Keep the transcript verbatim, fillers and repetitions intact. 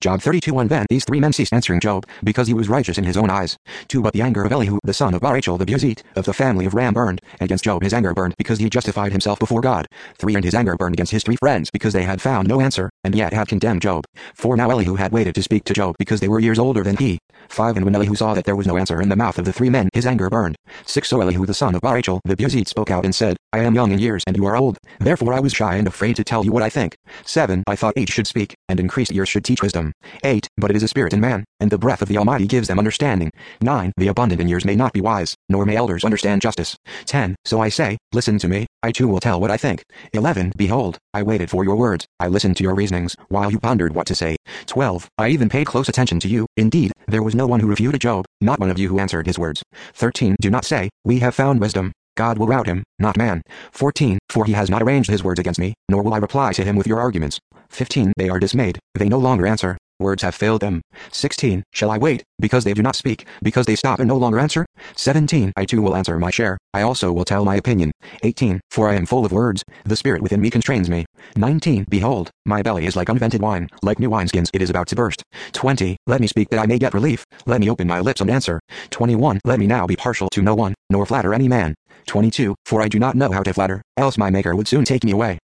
Job thirty-two one Then these three men ceased answering Job, because he was righteous in his own eyes. two But the anger of Elihu the son of Barachel the Buzite, of the family of Ram burned, against Job his anger burned because he justified himself before God. three And his anger burned against his three friends because they had found no answer, and yet had condemned Job. four Now Elihu had waited to speak to Job because they were years older than he. five And when Elihu saw that there was no answer in the mouth of the three men, his anger burned. six So Elihu the son of Barachel the Buzite spoke out and said, I am young in years and you are old, therefore I was shy and afraid to tell you what I think. seven I thought age should speak, and increased years should teach wisdom. eight But it is a spirit in man, and the breath of the Almighty gives them understanding. nine The abundant in years may not be wise, nor may elders understand justice. ten So I say, listen to me, I too will tell what I think. eleven Behold, I waited for your words, I listened to your reasonings, while you pondered what to say. twelve I even paid close attention to you, indeed, there was no one who refuted Job, not one of you who answered his words. thirteen Do not say, we have found wisdom. God will rout him, not man. fourteen For he has not arranged his words against me, nor will I reply to him with your arguments. fifteen They are dismayed, they no longer answer, words have failed them. sixteen Shall I wait, because they do not speak, because they stop and no longer answer? seventeen I too will answer my share, I also will tell my opinion. eighteen For I am full of words, the spirit within me constrains me. nineteen Behold, my belly is like unvented wine, like new wineskins it is about to burst. twenty Let me speak that I may get relief, let me open my lips and answer. twenty-one Let me now be partial to no one, nor flatter any man. twenty-two For I do not know how to flatter, else my maker would soon take me away.